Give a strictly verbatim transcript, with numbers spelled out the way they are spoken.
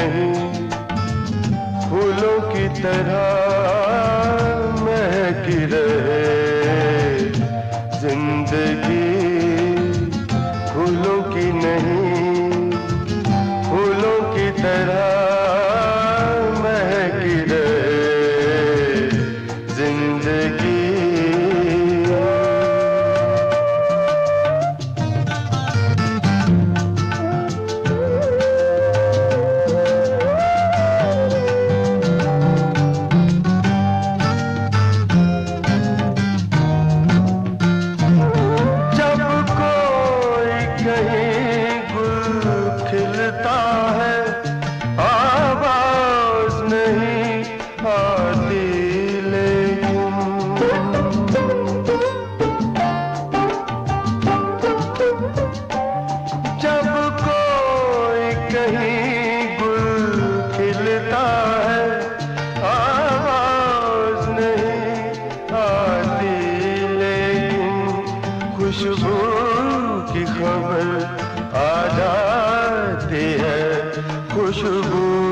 नहीं, फूलों की तरह महकी रहे जिंदगी। फूलों की नहीं, फूलों की तरह महकी रहे जिंदगी। खिलता है आवाज नहीं आती, लेकिन जब कोई कहीं गुल खिलता है आवाज नहीं आती, लेकिन खुशबू की खबर आ जाती है, खुशबू